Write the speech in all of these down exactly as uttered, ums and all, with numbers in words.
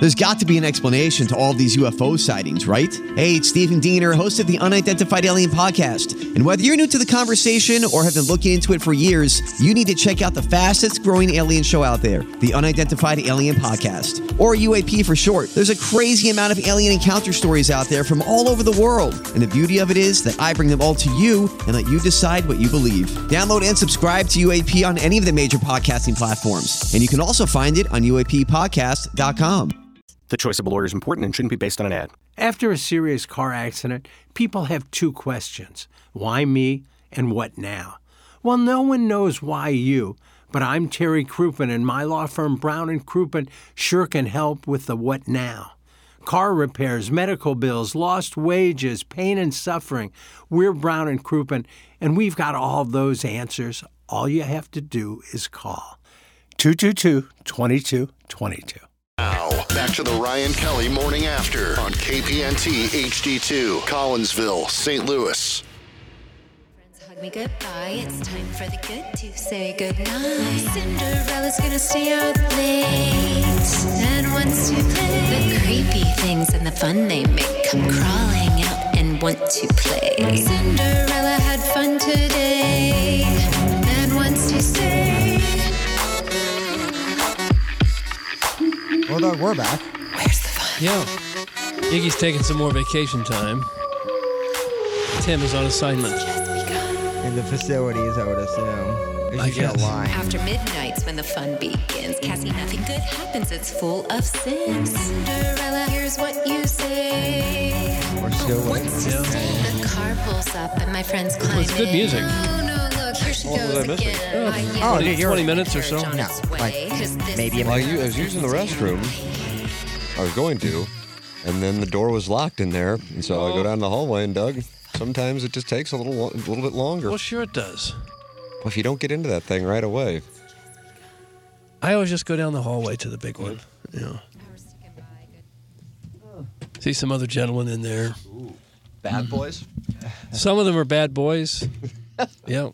There's got to be an explanation to all these U F O sightings, right? Hey, it's Stephen Diener, host of the Unidentified Alien Podcast. And whether you're new to the conversation or have been looking into it for years, you need to check out the fastest growing alien show out there, the Unidentified Alien Podcast, or U A P for short. There's a crazy amount of alien encounter stories out there from all over the world. And the beauty of it is that I bring them all to you and let you decide what you believe. Download and subscribe to U A P on any of the major podcasting platforms. And you can also find it on U A P podcast dot com. The choice of a lawyer is important and shouldn't be based on an ad. After a serious car accident, people have two questions. Why me and what now? Well, no one knows why you, but I'm Terry Crouppen, and my law firm Brown and Crouppen sure can help with the what now. Car repairs, medical bills, lost wages, pain and suffering. We're Brown and Crouppen, and we've got all those answers. All you have to do is call. two two two, two two two two. Now, back to the Ryan Kelly Morning After on K P N T H D two, Collinsville, Saint Louis. Friends hug me goodbye, it's time for the good to say goodnight. Cinderella's gonna stay out late and wants to play. The creepy things and the fun they make come crawling out and want to play. Cinderella had fun today and wants to stay. Well, Doug, we're back. Where's the fun? Yeah. Iggy's taking some more vacation time. Tim is on assignment. In the facilities, I would assume. I guess. Line. After midnights when the fun begins, Cassie, nothing good happens, it's full of sin. Cinderella, here's what you say. We're still But once waiting. you say, the car pulls up and my friends climb it's good music. in. Oh, no, look, here she What was goes I missing? again. I yell Oh, at dude, you're- twenty minutes or so? on No, its way, like, 'cause this maybe a Well, is you, I was using the restroom. I was going to, and then the door was locked in there, and so I go down the hallway, and Doug, sometimes it just takes a little, lo- a little bit longer. Well, sure it does. Well, if you don't get into that thing right away. I always just go down the hallway to the big one. Yeah. See some other gentlemen in there. Bad boys? Some of them are bad boys. Yeah.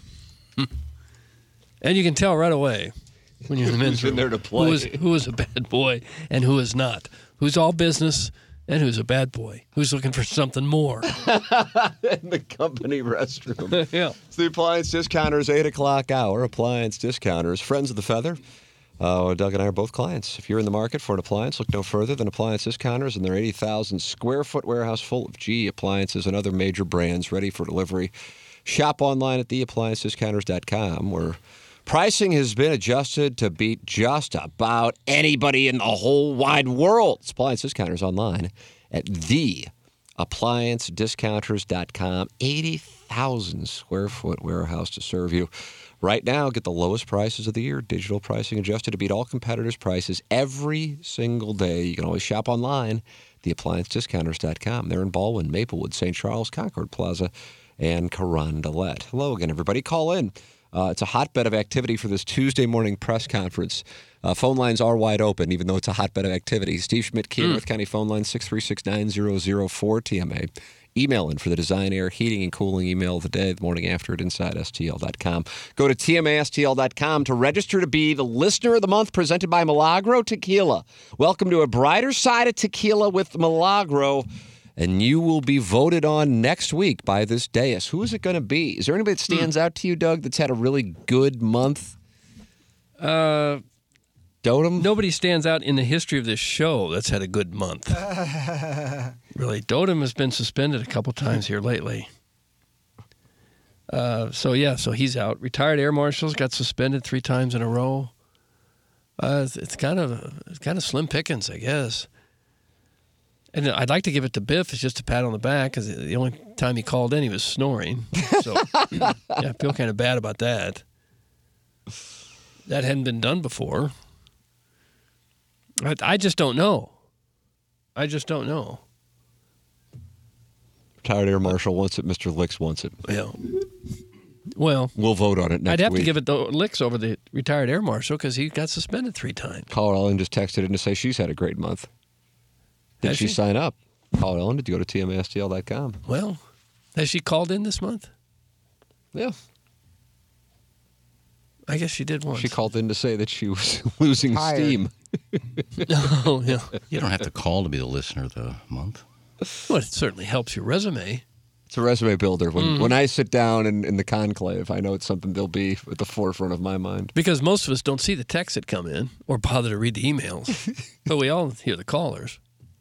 And you can tell right away when you're in the men's Who's in room there to play. who is, who is a bad boy and who is not. Who's all business and who's a bad boy. Who's looking for something more. In the company restroom. Yeah. It's the Appliance Discounters eight o'clock hour. Appliance Discounters, friends of the feather. Uh, Doug and I are both clients. If you're in the market for an appliance, look no further than Appliance Discounters and their eighty thousand square foot warehouse full of G E appliances and other major brands ready for delivery. Shop online at the appliance discounters dot com, where pricing has been adjusted to beat just about anybody in the whole wide world. It's Appliance Discounters online at the appliance discounters dot com. eighty thousand square foot warehouse to serve you. Right now, get the lowest prices of the year. Digital pricing adjusted to beat all competitors' prices every single day. You can always shop online, the appliance discounters dot com. They're in Baldwin, Maplewood, Saint Charles, Concord Plaza, and Carondelet. Hello again, everybody. Call in. Uh, it's a hotbed of activity for this Tuesday morning press conference. Uh, phone lines are wide open, even though it's a hotbed of activity. Steve Schmidt, Key, mm. North County phone line six three six, nine zero zero four T M A. Email in for the Design, Air, Heating, and Cooling email of the day, the morning after at inside S T L dot com. Go to T M A S T L dot com to register to be the Listener of the Month presented by Milagro Tequila. Welcome to a brighter side of tequila with Milagro. And you will be voted on next week by this dais. Who is it going to be? Is there anybody that stands out to you, Doug, that's had a really good month? Uh, Dotem? Nobody stands out in the history of this show that's had a good month. Really. Dotem has been suspended a couple times here lately. Uh, so, yeah, so he's out. Retired air marshals got suspended three times in a row. Uh, it's, it's kind of it's kind of slim pickings, I guess. And I'd like to give it to Biff. It's just a pat on the back because the only time he called in, he was snoring. So, yeah, I feel kind of bad about that. That hadn't been done before. I, I just don't know. I just don't know. Retired Air Marshal wants it. Mister Licks wants it. Yeah. Well, we'll vote on it next week. I'd have week. to give it the Licks over the retired air marshal because he got suspended three times. Call Ellen just texted in to say she's had a great month. Did has she, she sign up? Call Ellen. Did you go to T M A S T L dot com? Well, has she called in this month? Yeah. I guess she did once. She called in to say that she was losing Tired. steam. Oh, yeah. You don't have to call to be the listener of the month. Well, it certainly helps your resume. It's a resume builder. When when I sit down in, in the conclave, I know it's something they'll be at the forefront of my mind. Because most of us don't see the texts that come in or bother to read the emails. But we all hear the callers.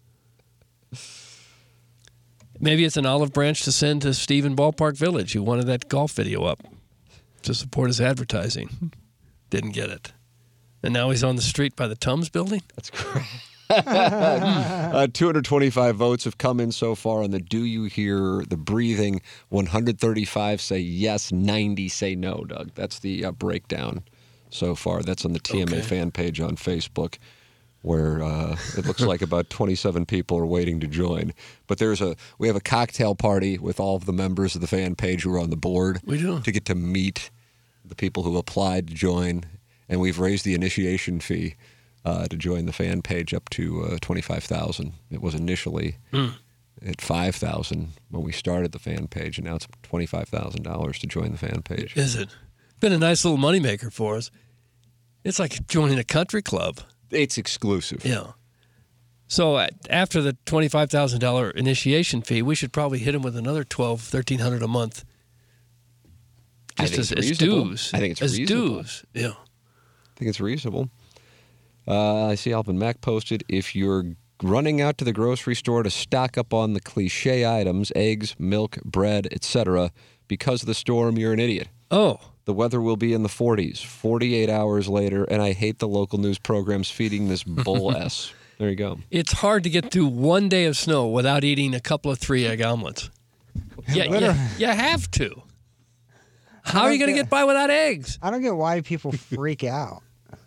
Maybe it's an olive branch to send to Steve in Ballpark Village, who wanted that golf video up to support his advertising. Didn't get it. And now he's on the street by the Tums building? That's great. uh, two hundred twenty-five votes have come in so far on the Do You Hear the Breathing. one hundred thirty-five say yes, ninety say no, Doug. That's the uh, breakdown so far. That's on the T M A Okay. fan page on Facebook, where uh, it looks like about twenty-seven people are waiting to join. But there's a we have a cocktail party with all of the members of the fan page who are on the board. We do. To get to meet the people who applied to join. And we've raised the initiation fee uh, to join the fan page up to uh, twenty-five thousand dollars. It was initially Mm. at five thousand dollars when we started the fan page, and now it's twenty-five thousand dollars to join the fan page. Is it? Been a nice little moneymaker for us. It's like joining a country club. It's exclusive. Yeah. So uh, after the twenty-five thousand dollars initiation fee, we should probably hit him with another twelve hundred dollars, thirteen hundred dollars a month. I Just think as, it's as reasonable. dues. I think it's as reasonable. dues. Yeah. I think it's reasonable. Uh, I see Alvin Mack posted, if you're running out to the grocery store to stock up on the cliche items, eggs, milk, bread, et cetera, because of the storm, you're an idiot. Oh. The weather will be in the forties, forty-eight hours later, and I hate the local news programs feeding this bull S. There you go. It's hard to get through one day of snow without eating a couple of three-egg omelets. Yeah, yeah, you have to. How are you going to get by without eggs? I don't get why people freak out.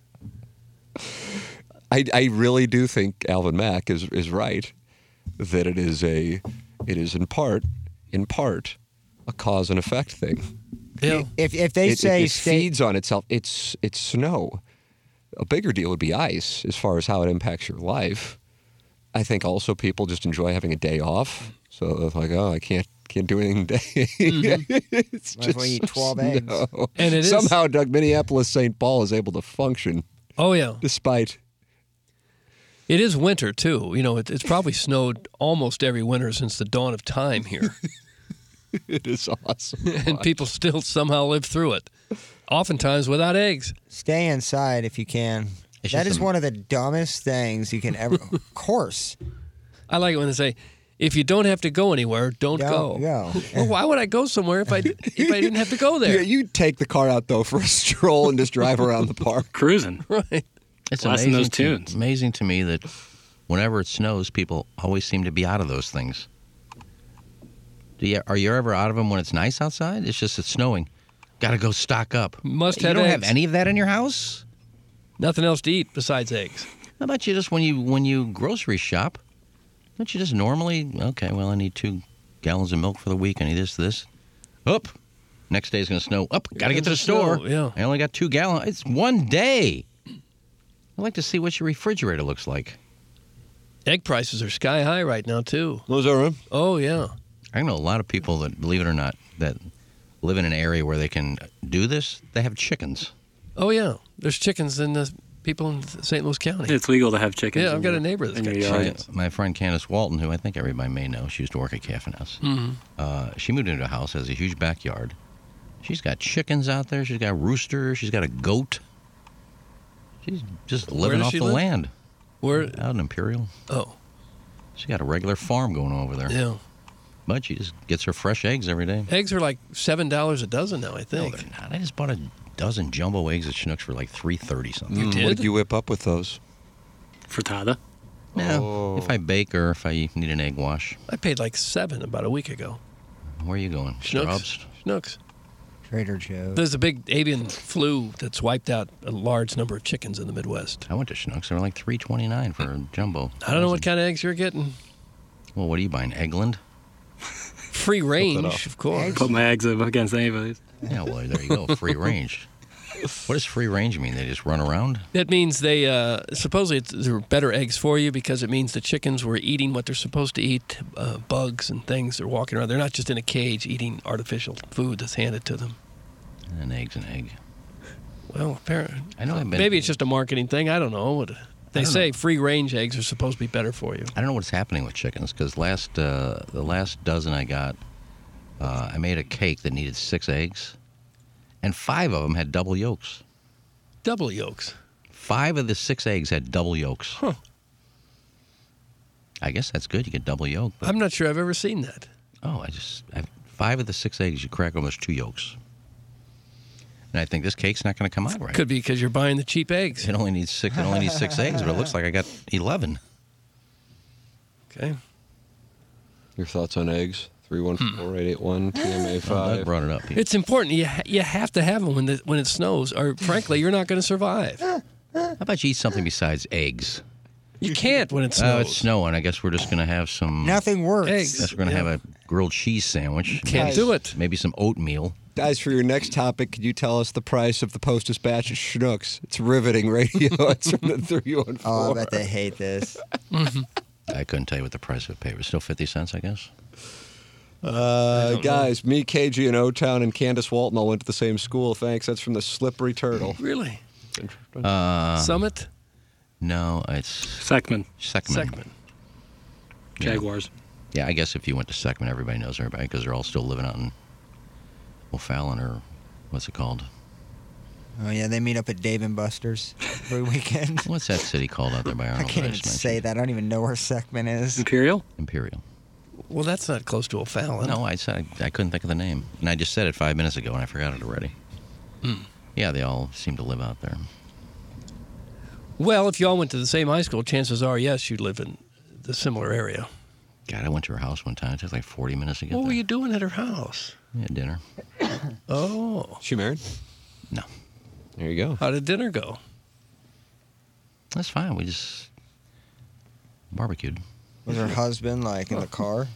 I, I really do think Alvin Mack is is right that it is a it is in part in part a cause and effect thing. Yeah. If if they it, say it, it stay, feeds on itself. It's it's snow. A bigger deal would be ice as far as how it impacts your life. I think also people just enjoy having a day off. So they're like, oh, I can't can't do anything today. Mm-hmm. It's Might as well just eat twelve snow. eggs. And it is- somehow Doug Minneapolis Saint Paul is able to function Oh, yeah. despite. It is winter, too. You know, it, it's probably snowed almost every winter since the dawn of time here. It is awesome. And people still somehow live through it. Oftentimes without eggs. stay inside if you can. It's That just is a- one of the dumbest things you can ever. Of course, I like it when they say, if you don't have to go anywhere, don't, Don't go. go. Well, why would I go somewhere if I if I didn't have to go there? Yeah, you take the car out though for a stroll and just drive around the park. Cruising. Right. It's Blasting amazing those to, tunes. amazing to me that whenever it snows, people always seem to be out of those things. Do you, are you ever out of them when it's nice outside? It's just it's snowing. Got to go stock up. Must you have don't eggs. have any of that in your house? Nothing else to eat besides eggs. How about you just when you when you grocery shop? Don't you just normally okay? Well, I need two gallons of milk for the week. I need this, this. Up. Next day's gonna snow. Up. Got to get to the It's gonna store. snow, yeah. I only got two gallons. It's one day. I'd like to see what your refrigerator looks like. Egg prices are sky high right now, too. Those are them. Oh, yeah. I know a lot of people that, believe it or not, that live in an area where they can do this. They have chickens. Oh, yeah. There's chickens in the people in Saint Louis County. It's legal to have chickens. Yeah, I've in got your- a neighbor that's in got your chickens. yard. My friend Candace Walton, who I think everybody may know, she used to work at Calf and House. Mm-hmm. Uh, she moved into a house, has a huge backyard. She's got chickens out there. She's got roosters. She's got a goat. She's just Where living does off she the live? land. Where? Out in Imperial. Oh, She's got a regular farm going over there. yeah. But she just gets her fresh eggs every day. Eggs are like seven dollars a dozen now, I No, think. they're not. I just bought a dozen jumbo eggs at Schnucks for like three thirty something. Mm, did? What did you whip up with those? Frittata. Now, Oh. if I bake or if I need an egg wash, I paid like seven about a week ago. where are you going? Schnucks. Strubs? Schnucks. Trader Joe's. There's a big avian flu that's wiped out a large number of chickens in the Midwest. I went to Schnucks. They were like three twenty nine for a jumbo. I don't know what kind of eggs you're getting. Well, what are you buying? Eggland? Free range, of course. Put my eggs up against anybody's. Yeah, well, there you go. Free range. What does free range mean? They just run around? That means they uh, supposedly it's, they're better eggs for you because it means the chickens were eating what they're supposed to eat, uh, bugs and things. They're walking around. They're not just in a cage eating artificial food that's handed to them. An egg's an egg. Well, apparently, I know I've been- maybe it's just a marketing thing. I don't know. What- They I don't say know. free-range eggs are supposed to be better for you. I don't know what's happening with chickens because last uh, the last dozen I got, uh, I made a cake that needed six eggs, and five of them had double yolks. Double yolks. Five of the six eggs had double yolks. Huh. I guess that's good. You get double yolk. But, I'm not sure I've ever seen that. oh, I just I, five of the six eggs you crack them. There's two yolks, and I think this cake's not going to come out right. Could be because you're buying the cheap eggs. It only needs six. It only needs six eggs, but it looks like I got eleven. Okay. Your thoughts on eggs? three one four, eight eight one, T M A Oh, Doug five. brought it up. It's important. You ha- you have to have them when the, when it snows, or frankly, you're not going to survive. How about you eat something besides eggs? You can't when it Oh, snows. it's snowing. I guess we're just going to have some. Nothing works. Eggs. Guess we're going to have a grilled cheese sandwich. Can't Guys. do it. Maybe some oatmeal. Guys, for your next topic, could you tell us the price of the Posters batch of Schnucks? It's riveting radio. It's from the three one four. Oh, I bet they hate this. I couldn't tell you what the price of paper is. Still fifty cents, I guess. Uh, guys, me, K G, and O-Town, and Candace Walton all went to the same school. Thanks. That's from the Slippery Turtle. Really? Uh, Summit? no, it's Seckman, Seckman. Seckman. Jaguars. Yeah, I guess if you went to Seckman, everybody knows everybody because they're all still living out in O'Fallon or what's it called? Oh yeah, they meet up at Dave and Buster's every weekend. What's that city called out there by I Arnold? can't that even just say mentioned? that. I don't even know where Seckman is. Imperial? Imperial. Well, that's not close to O'Fallon. No, I said I, I couldn't think of the name, and I just said it five minutes ago, and I forgot it already. Hmm. Yeah, they all seem to live out there. Well, if you all went to the same high school, chances are, yes, you live in the similar area. God, I went to her house one time. It took like forty minutes to get What there. were you doing at her house? Yeah, dinner. Oh. She married? No. There you go. How did dinner go? That's fine. We just barbecued. Was her husband like in the car?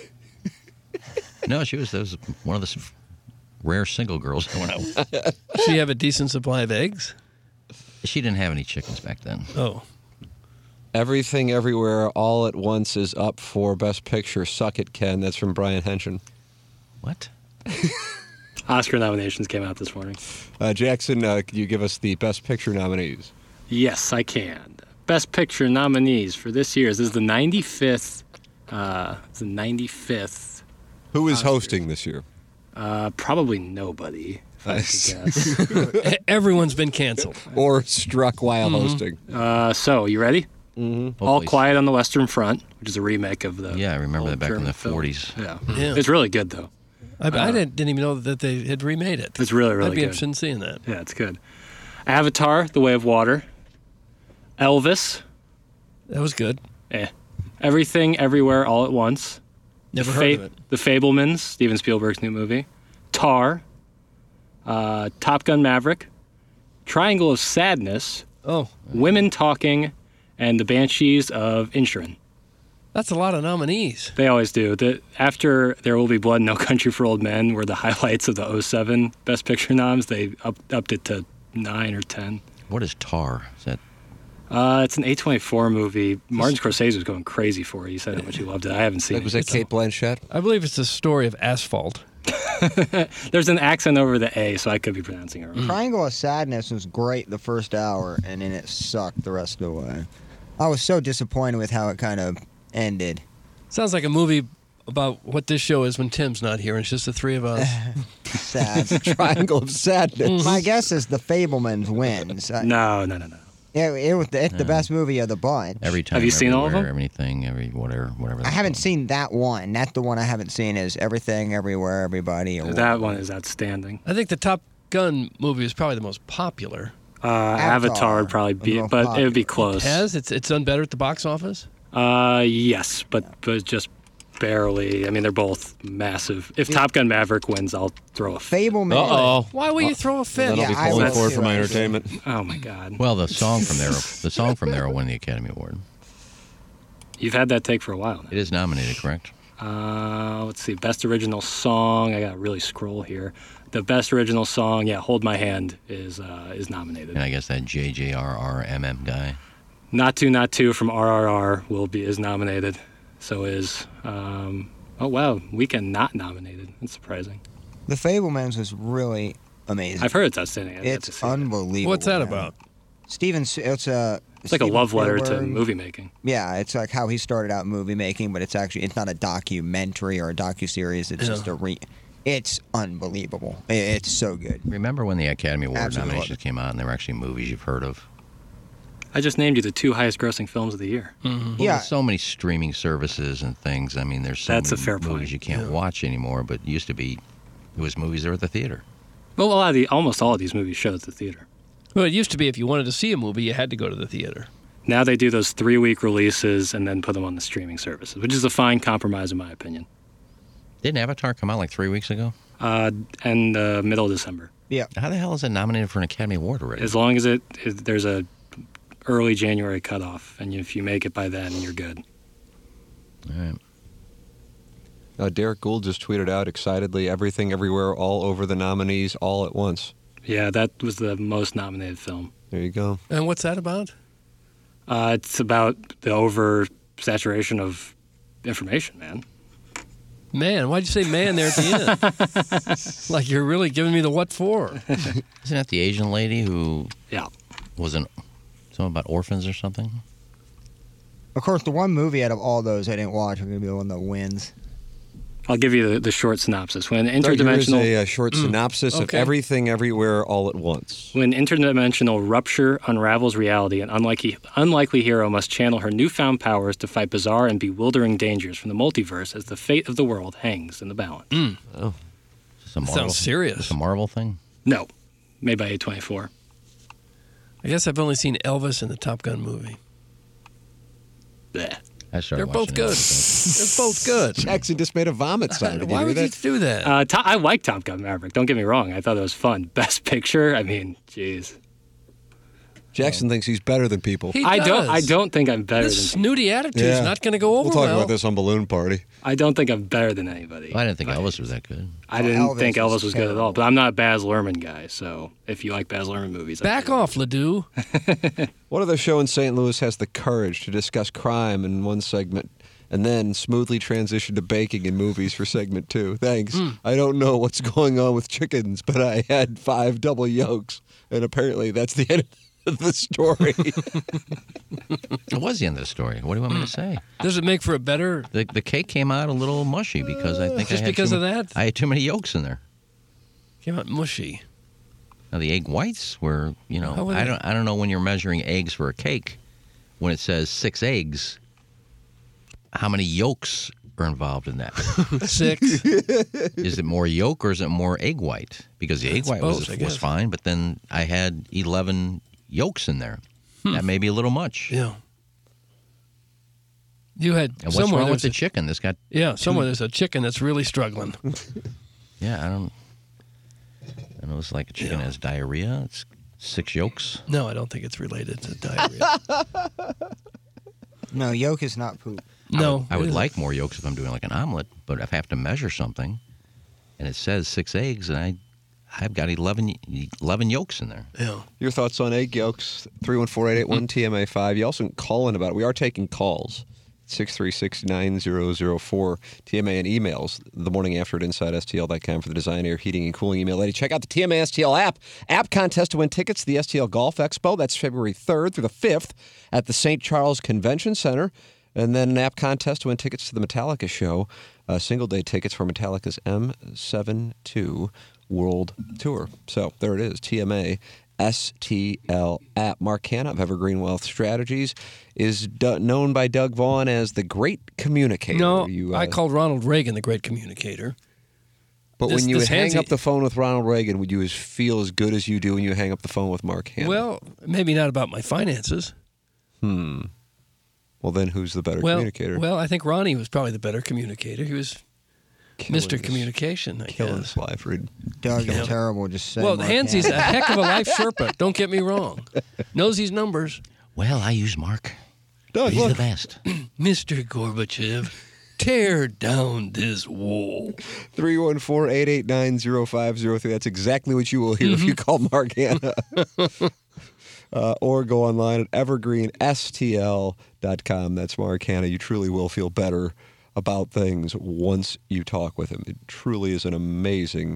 No, she was. That was one of the s- rare single girls that went out. Did she have a decent supply of eggs? She didn't have any chickens back then. Oh. Everything Everywhere All at Once is up for Best Picture. Suck it, Ken. That's from Brian Henson. What? Oscar nominations came out this morning. Uh, Jackson, uh, could you give us the Best Picture nominees? Yes, I can. Best Picture nominees for this year. This is the ninety-fifth. Uh, it's the ninety-fifth. Who is Oscar. hosting this year? Uh, probably nobody. If I Nice. could guess. E- Everyone's been canceled. Or struck while Mhm. hosting? Uh, so, you ready? Mm-hmm. All Hopefully. Quiet on the Western Front, which is a remake of the. Yeah, I remember old that back in German the film. forties. Yeah. Yeah. It's really good though. I, I didn't, didn't even know that they had remade it. It's really, really I'd be good. interested in seeing that. Yeah, it's good. Avatar: The Way of Water. Elvis. That was good. Eh. Everything, Everywhere, All at Once. Never the heard of it. The Fablemans, Steven Spielberg's new movie. Tar. Uh, Top Gun Maverick. Triangle of Sadness. Oh, Women Talking, and The Banshees of Inisherin. that's a lot of nominees. They always do. The, after There Will Be Blood, No Country for Old Men were the highlights of the oh seven Best Picture noms. They up, upped it to nine or ten. What is Tar? Is that Uh, it's an A twenty-four movie. Martin Scorsese was going crazy for it. He said how much he loved it. I haven't seen Like, it. was that Kate Blanchett? I believe it's the story of asphalt. There's an accent over the A, so I could be pronouncing it wrong. Triangle of Sadness was great the first hour, and then it sucked the rest of the way. I was so disappointed with how it kind of ended. Sounds like a movie about what this show is when Tim's not here, and it's just the three of us. Sad. Triangle of Sadness. My guess is The Fablemans wins. I- No, no, no, no. It, it was the, it's the best movie of the bunch. every time? Have you seen all of everywhere, them? Everything, every whatever, whatever. I they're haven't called. seen that one. That's the one I haven't seen is Everything, Everywhere, Everybody. Or That one is outstanding. I think the Top Gun movie is probably the most popular. Uh, Avatar would probably was be, more but it would be popular. close. Has it's it's done better at the box office. Uh, yes, but but just barely. I mean, they're both massive. If Top Gun Maverick wins, I'll throw a fit. Fableman. Uh-oh. Why will you throw a fit? Then I'll be Yeah, I pulling will for it too, for my actually. entertainment. Oh my God. Well, the song from there, the song from there will win the Academy Award. You've had that take for a while now. It is nominated, correct? Uh, let's see. Best original song. I gotta really scroll here. The best original song, yeah, "Hold My Hand" is uh, is nominated. And I guess that J J R R M M guy. Not Two, Not Two from R R R will be is nominated. So is um, oh wow, Weekend not nominated. That's surprising. The Fablemans was really amazing. I've heard it's outstanding. I've It's unbelievable. What's that man. about? Steven, it's a. It's like a Steven love letter to Spielberg. movie making. Yeah, it's like how he started out movie making, but it's actually it's not a documentary or a docu-series. It's Yeah. just a re. It's unbelievable. I- It's so good. Remember when the Academy Award Absolutely love nominations came out and they were actually movies you've heard of? I just named you the two highest grossing films of the year. Well, Yeah. there's so many streaming services and things. I mean, there's so That's a many fair movies point. you can't watch anymore, but it used to be, it was movies that were at the theater. Well, a lot of the, almost all of these movies show at the theater. Well, it used to be if you wanted to see a movie, you had to go to the theater. Now they do those three-week releases and then put them on the streaming services, which is a fine compromise in my opinion. Didn't Avatar come out like three weeks ago? Uh, and uh, middle of December. Yeah. How the hell is it nominated for an Academy Award already? As long as it is, there's a early January cutoff, and if you make it by then, you're good. All right. Uh, Derek Gould just tweeted out excitedly, everything, everywhere, all over the nominees, all at once. Yeah, that was the most nominated film. There you go. And what's that about? Uh, it's about the oversaturation of information, man. Man, why'd you say man there at the end? Like you're really giving me the what for. Isn't that the Asian lady who Yeah. was an, something about orphans or something? Of course, the one movie out of all those I didn't watch is going to be the one that wins. I'll give you the, the short synopsis. When There is interdimensional a, uh short synopsis of Okay. everything, everywhere, all at once. when interdimensional rupture unravels reality, an unlikely, unlikely hero must channel her newfound powers to fight bizarre and bewildering dangers from the multiverse as the fate of the world hangs in the balance. Oh. It's a Marvel, Sounds serious. It's a Marvel thing? No, made by A twenty-four. I guess I've only seen Elvis in the Top Gun movie. Blech. I started They're both watching good. it. They're both good. Jackson just made a vomit sound. Did Why you would hear you that? do that? Uh, to- I like Top Gun Maverick. Don't get me wrong. I thought it was fun. Best Picture. I mean, jeez. Jackson thinks he's better than people. He I don't. does. I don't think I'm better This than. snooty attitude's Yeah. not going to go over We'll talk well. about this on Balloon Party. I don't think I'm better than anybody. I didn't think Elvis was that good. I didn't Elvis think was Elvis was good at all. terrible. But I'm not a Baz Luhrmann guy. So if you like Baz Luhrmann movies, I Back get it. off, Ledoux. What other show in Saint Louis has the courage to discuss crime in one segment and then smoothly transition to baking in movies for segment two? Thanks. I don't know what's going on with chickens, but I had five double yolks, and apparently that's the end of the story. It was the end of the story. What do you want me to say? Does it make for a better? The, the cake came out a little mushy because I think Just I had because too of ma- that? I had too many yolks in there. Came out mushy. Now the egg whites were, you know, How were I they? don't, I don't know when you're measuring eggs for a cake. When it says six eggs, how many yolks are involved in that? Six. Is it more yolk or is it more egg white? Because the egg It's white was, both, I was guess. fine, but then I had eleven yolks in there. That may be a little much. Yeah. You had And what's somewhere wrong with there's the a, chicken? This got yeah somewhere there's a chicken that's really struggling. yeah. I don't. I know it's like a chicken Yeah. has diarrhea. It's six yolks. No, I don't think it's related to diarrhea. No, yolk is not poop. No, I it would isn't. like more yolks if I'm doing like an omelet, but if I have to measure something, and it says six eggs, and I, I've got eleven, eleven yolks in there. Yeah. Your thoughts on egg yolks? three one four, eight eight one, T M A five. You also can call in about it. We are taking calls. six three six, nine zero zero four. T M A and emails the morning after at inside S T L dot com for the Design, Air, Heating, and Cooling email lady. Check out the T M A S T L app. App contest to win tickets to the S T L Golf Expo. That's February third through the fifth at the Saint Charles Convention Center. And then an app contest to win tickets to the Metallica show. Uh, single day tickets for Metallica's M seventy-two World Tour. So there it is. T M A S T L app. Mark Hanna of Evergreen Wealth Strategies is d- known by Doug Vaughn as the Great Communicator. No, You, uh, I called Ronald Reagan the great communicator. But this- when you this hang handsy- up the phone with Ronald Reagan, would you as feel as good as you do when you hang up the phone with Mark Hanna? Well, maybe not about my finances. hmm. Well, then who's the better Well, communicator? well, I think Ronnie was probably the better communicator. He was Killing Mister this- Communication, I Killing guess. this live read. Doug Yeah. is terrible. Just saying. Well, Mark Hansy's a Hanna. heck of a life Sherpa. Don't get me wrong. Knows these numbers. Well, I use Mark. Doug, He's look. the best. Mister Gorbachev, tear down this wall. three one four, eight eight nine, zero five zero three. That's exactly what you will hear Mm-hmm. if you call Mark Hanna. uh, or go online at evergreen S T L dot com. That's Mark Hanna. You truly will feel better about things once you talk with him. It truly is an amazing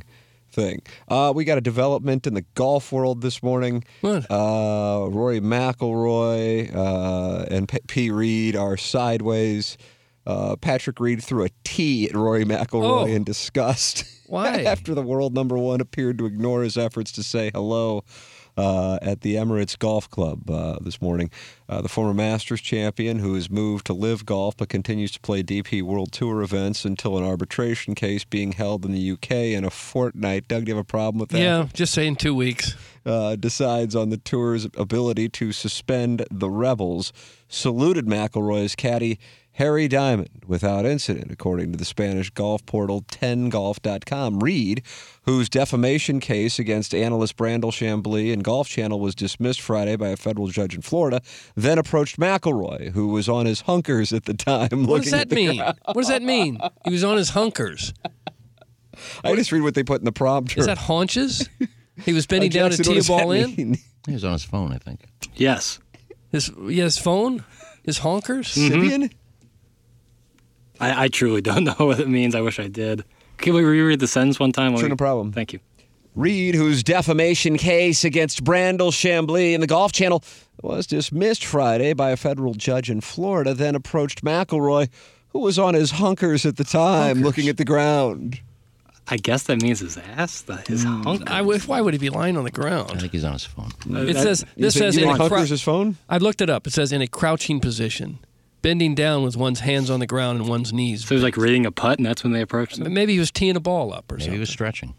thing. Uh, we got a development in the golf world this morning. What? Uh, Rory McIlroy uh, and P-, P. Reed are sideways. Uh, Patrick Reed threw a tee at Rory McIlroy Oh. in disgust. Why? After the world number one appeared to ignore his efforts to say hello uh, at the Emirates Golf Club uh, this morning. Uh, the former Masters champion, who has moved to live golf but continues to play D P World Tour events until an arbitration case being held in the U K in a fortnight. Doug, do you have a problem with that? Yeah, just saying two weeks. Uh, decides on the tour's ability to suspend the Rebels, saluted McIlroy's caddy Harry Diamond without incident, according to the Spanish golf portal ten golf dot com. Reed, whose defamation case against analyst Brandel Chambly and Golf Channel was dismissed Friday by a federal judge in Florida, then approached McIlroy, who was on his hunkers at the time. What does looking at that the mean? ground. What does that mean? He was on his hunkers. I just read what they put in the prompter. Is that haunches? He was bending Uh, down to Jackson, tee a what does ball that in? mean? He was on his phone, I think. Yes. His, yeah, his phone? His honkers? Sibian? I, I truly don't know what it means. I wish I did. Can we reread the sentence one time? Sure, no problem. Thank you. Reed, whose defamation case against Brandel Chambly and the Golf Channel was dismissed Friday by a federal judge in Florida, then approached McIlroy, who was on his hunkers at the time, Hunkers. looking at the ground. I guess that means his ass, the, his Hmm. hunk. I, wish- why would he be lying on the I ground? think he's on his phone. It that- says You this think- says you in think a hunkers crou- his phone? I looked it up. It says in a crouching position, bending down with one's hands on the ground and one's knees. So he was like reading a putt, and that's when they approached him? Maybe he was teeing a ball up or Maybe something. he was stretching.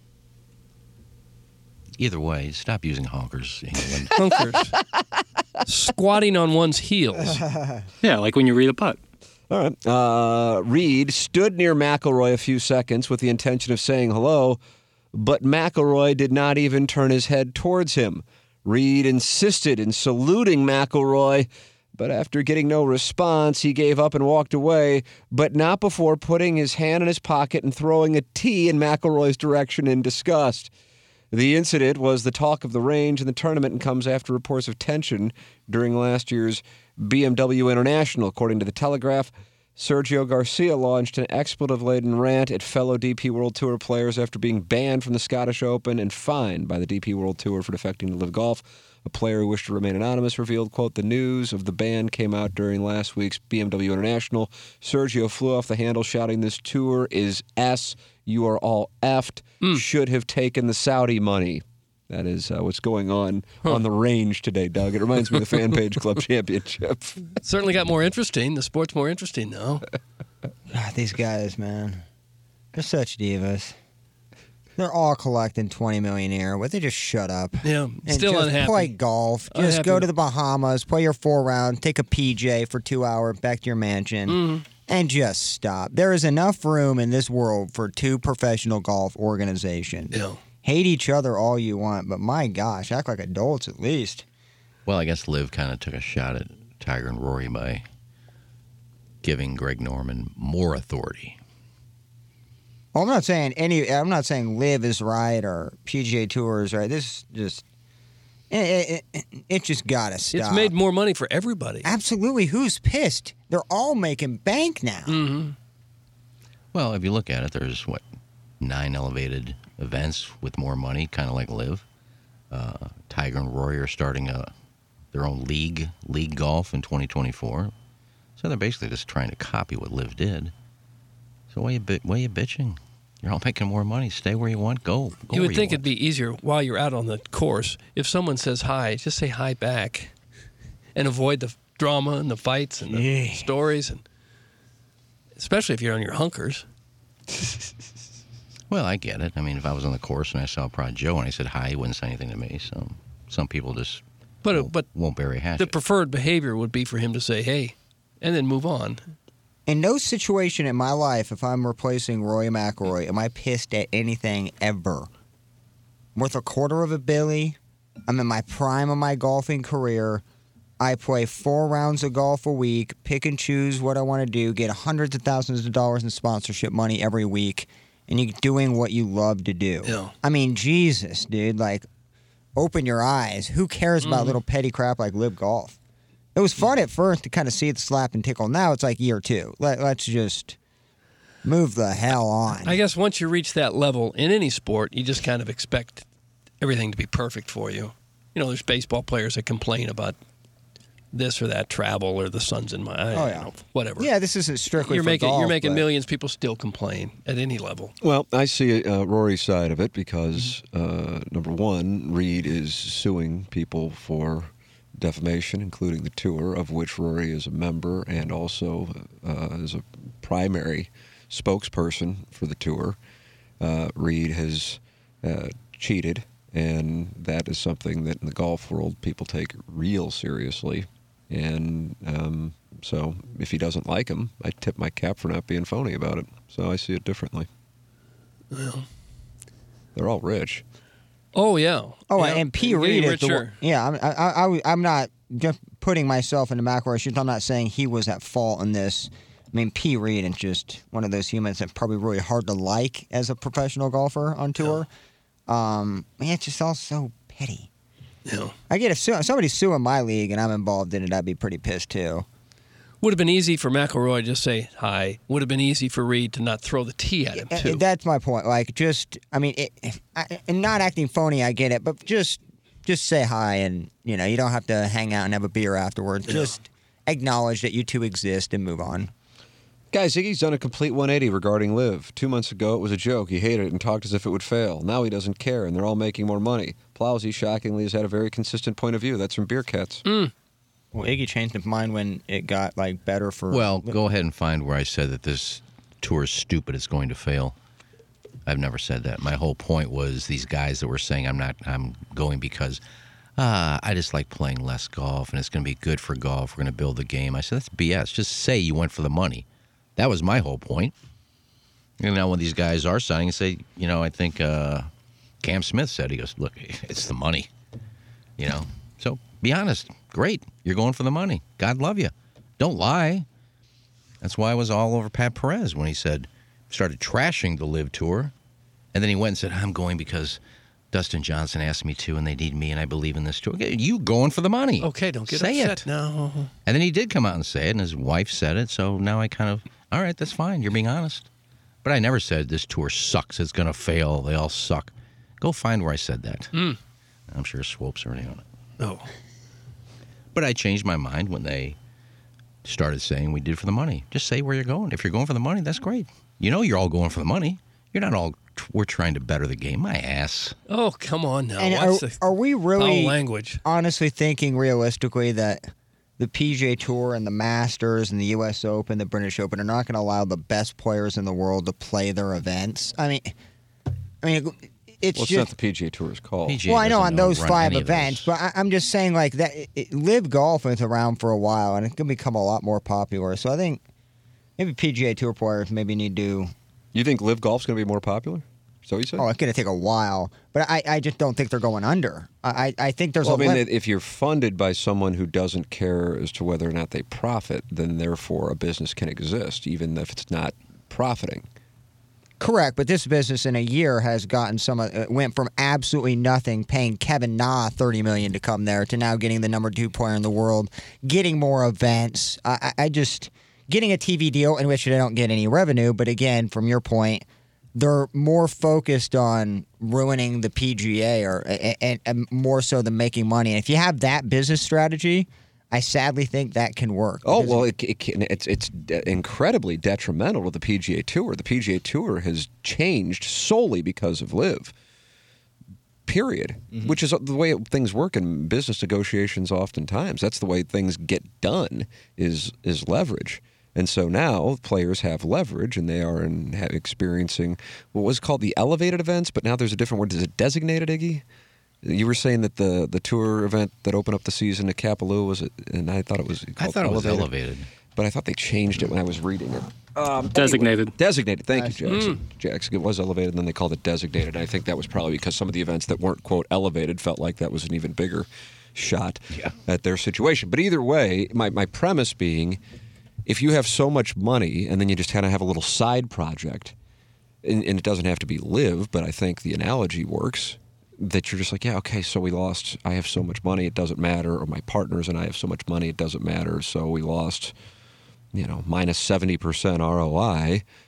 Either way, stop using honkers, England. Hunkers. Squatting on one's heels. Yeah, like when you read a putt. All right. Uh, Reed stood near McIlroy a few seconds with the intention of saying hello, but McIlroy did not even turn his head towards him. Reed insisted in saluting McIlroy, but after getting no response, he gave up and walked away, but not before putting his hand in his pocket and throwing a tee in McIlroy's direction in disgust. The incident was the talk of the range in the tournament and comes after reports of tension during last year's B M W International. According to The Telegraph, Sergio Garcia launched an expletive-laden rant at fellow D P World Tour players after being banned from the Scottish Open and fined by the D P World Tour for defecting to Live Golf. A player who wished to remain anonymous revealed, quote, "The news of the ban came out during last week's B M W International. Sergio flew off the handle shouting, 'This tour is S. You are all effed. Should have taken the Saudi money.'" That is uh, what's going on on the range today, Doug. It reminds me of the Fan Page Club Championship. Certainly got more interesting. The sport's more interesting now. God, these guys, man. They're such divas. They're all collecting twenty million a year. Would they just shut up? Yeah, And still just unhappy. play golf. Just Unhappy. go to the Bahamas, play your four round, take a P J for two hours, back to your mansion, Mm-hmm. and just stop. There is enough room in this world for two professional golf organizations. Yeah. Hate each other all you want, but my gosh, act like adults at least. Well, I guess Liv kind of took a shot at Tiger and Rory by giving Greg Norman more authority. Well, I'm not saying any. I'm not saying Liv is right or P G A Tour is right. This just it, it, it, it just gotta stop. It's made more money for everybody. Absolutely. Who's pissed? They're all making bank now. Mm-hmm. Well, if you look at it, there's, what, nine elevated events with more money, kind of like Liv. Uh, Tiger and Rory are starting a, their own league, League Golf in twenty twenty-four. So they're basically just trying to copy what Liv did. So why you, bi- why you bitching? You're all making more money. Stay where you want. Go. Go You where would think want. it'd be easier while you're out on the course. If someone says hi, just say hi back and avoid the drama and the fights and the Yeah. stories, and especially if you're on your hunkers. Well, I get it. I mean, if I was on the course and I saw Prod Joe and I said hi, he wouldn't say anything to me. So some people just But won't, but won't bury a hatchet. the preferred behavior would be for him to say hey and then move on. In no situation in my life, if I'm replacing Rory McIlroy, am I pissed at anything ever. I'm worth a quarter of a billy. I'm in my prime of my golfing career. I play four rounds of golf a week, pick and choose what I want to do, get hundreds of thousands of dollars in sponsorship money every week, and you're doing what you love to do. Yeah. I mean, Jesus, dude, like, open your eyes. Who cares about little petty crap like Live Golf? It was fun at first to kind of see it slap and tickle. Now it's like year two. Let, let's just Move the hell on. I guess once you reach that level in any sport, you just kind of expect everything to be perfect for you. You know, there's baseball players that complain about this or that travel or the sun's in my eye. Oh, yeah. Know, whatever. Yeah, this isn't strictly you're for making golf, You're making but- millions. People still complain at any level. Well, I see uh, Rory's side of it because, uh, number one, Reed is suing people for defamation, including the tour, of which Rory is a member and also uh, is a primary spokesperson for the tour. Uh, Reed has uh, cheated, and that is something that in the golf world people take real seriously. And um, so if he doesn't like him, I tip my cap for not being phony about it. So I see it differently. Well, they're all rich. Oh, yeah. Oh, yeah. and P. Getting Reed is the richer. one. Yeah, I'm, I, I, I'm not just putting myself into McElroy's shoes. I'm not saying he was at fault in this. I mean, P. Reed is just one of those humans that's probably really hard to like as a professional golfer on tour. Um, man, it's just all so petty. Yeah. I get if su- somebody's suing my league and I'm involved in it, I'd be pretty pissed too. Would have been easy for McElroy to just say hi. Would have been easy for Reed to not throw the tee at him, Uh, too. That's my point. Like, just, I mean, it, I, and not acting phony, I get it, but just just say hi and, you know, you don't have to hang out and have a beer afterwards. Yeah. Just acknowledge that you two exist and move on. Guys, Iggy's done a complete one eighty regarding Liv. Two months ago, it was a joke. He hated it and talked as if it would fail. Now he doesn't care, and they're all making more money. Plowsy, shockingly, has had a very consistent point of view. That's from Beer Cats. Mm. Well, Iggy changed his mind when it got, like, better for... Well, go ahead and find where I said that this tour is stupid. It's going to fail. I've never said that. My whole point was these guys that were saying I'm not. I'm going because ah, I just like playing less golf, and it's going to be good for golf. We're going to build the game. I said that's B S. Just say you went for the money. That was my whole point. And now when these guys are signing, say, you know, I think uh, Cam Smith said, he goes, look, it's the money. You know, so be honest. Great. You're going for the money. God love you. Don't lie. That's why I was all over Pat Perez when he said, started trashing the Live Tour. And then he went and said, I'm going because Dustin Johnson asked me to, and they need me, and I believe in this tour. You going for the money. Okay, don't get say upset it. now. And then he did come out and say it, and his wife said it, so now I kind of, all right, that's fine. You're being honest. But I never said this tour sucks. It's going to fail. They all suck. Go find where I said that. Mm. I'm sure Swope's already on it. Oh. But I changed my mind when they started saying we did it for the money. Just say where you're going. If you're going for the money, that's great. You know you're all going for the money. You're not all, we're trying to better the game. My ass. Oh, come on now. And What's are, the are we really foul language? honestly thinking realistically that the P G A Tour and the Masters and the U S Open, the British Open, are not going to allow the best players in the world to play their events? I mean, I mean, it's well, it's just not the P G A Tour is called. P G A well, I know doesn't on those run five any of events, those. but I, I'm just saying like that. It, it, Live Golf is around for a while, and it's going to become a lot more popular. So I think maybe P G A Tour players maybe need to. You think Live Golf's going to be more popular? So you said? Oh, it's going to take a while, but I, I just don't think they're going under. I, I think there's Well, a I mean, lim- if you're funded by someone who doesn't care as to whether or not they profit, then therefore a business can exist, even if it's not profiting. Correct, but this business in a year has gotten some. Uh, went from absolutely nothing, paying Kevin Na thirty million to come there, to now getting the number two player in the world, getting more events. I, I, I just getting a T V deal in which they don't get any revenue. But again, from your point, they're more focused on ruining the P G A, or and, and more so than making money. And if you have that business strategy, I sadly think that can work. Oh, Because- well, it, it can, it's it's de- incredibly detrimental to the P G A Tour. The P G A Tour has changed solely because of Live, period, Mm-hmm. which is the way things work in business negotiations oftentimes. That's the way things get done is is leverage. And so now players have leverage, and they are in, have experiencing what was called the elevated events, but now there's a different word. Is it designated, Iggy? You were saying that the, the tour event that opened up the season at Kapalua was, it, and I thought it was I called thought it was elevated. elevated. But I thought they changed it when I was reading it. Um, Designated. anyway, designated. Thank Nice. you, Jackson. Jackson. It was elevated, and then they called it designated. And I think that was probably because some of the events that weren't, quote, elevated felt like that was an even bigger shot Yeah. at their situation. But either way, my, my premise being, if you have so much money and then you just kind of have a little side project, and, and it doesn't have to be Live, but I think the analogy works, that you're just like, yeah, okay, so we lost, I have so much money, it doesn't matter, or my partners and I have so much money, it doesn't matter, so we lost, you know, minus seventy percent R O I.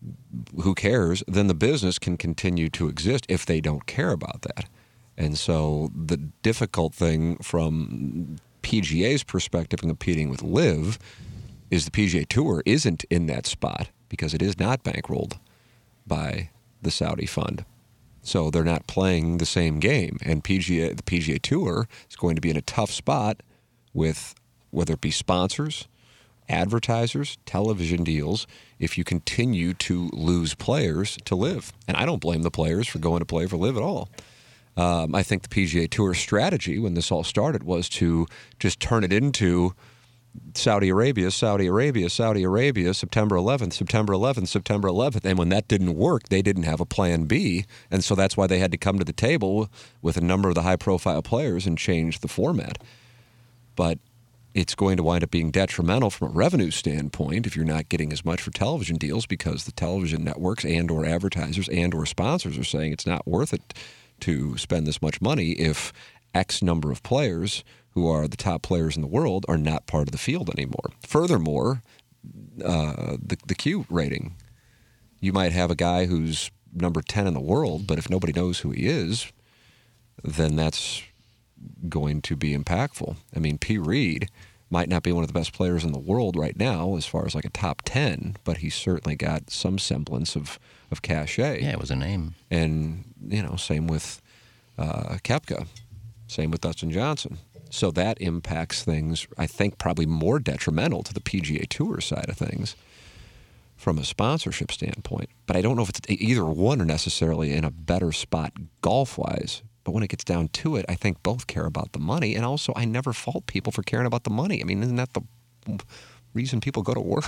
who cares? Then the business can continue to exist if they don't care about that. And so the difficult thing from P G A's perspective in competing with LIV is the P G A Tour isn't in that spot because it is not bankrolled by the Saudi fund. So they're not playing the same game. And P G A, the P G A Tour is going to be in a tough spot with whether it be sponsors, advertisers, television deals, if you continue to lose players to LIV. And I don't blame the players for going to play for LIV at all. Um, I think the P G A Tour strategy when this all started was to just turn it into Saudi Arabia, Saudi Arabia, Saudi Arabia, September eleventh, September eleventh, September eleventh. And when that didn't work, they didn't have a plan B. And so that's why they had to come to the table with a number of the high-profile players and change the format. But it's going to wind up being detrimental from a revenue standpoint if you're not getting as much for television deals because the television networks and or advertisers and or sponsors are saying it's not worth it to spend this much money if X number of players who are the top players in the world are not part of the field anymore. Furthermore, uh, the, the Q rating. You might have a guy who's number ten in the world, but if nobody knows who he is, then that's going to be impactful. I mean, P. Reed might not be one of the best players in the world right now as far as like a top ten, but he's certainly got some semblance of, of cachet. Yeah, it was a name. And, you know, same with uh, Koepka, same with Dustin Johnson. So that impacts things, I think, probably more detrimental to the P G A Tour side of things from a sponsorship standpoint. But I don't know if it's either one are necessarily in a better spot golf-wise. But when it gets down to it, I think both care about the money. And also, I never fault people for caring about the money. I mean, isn't that the reason people go to work?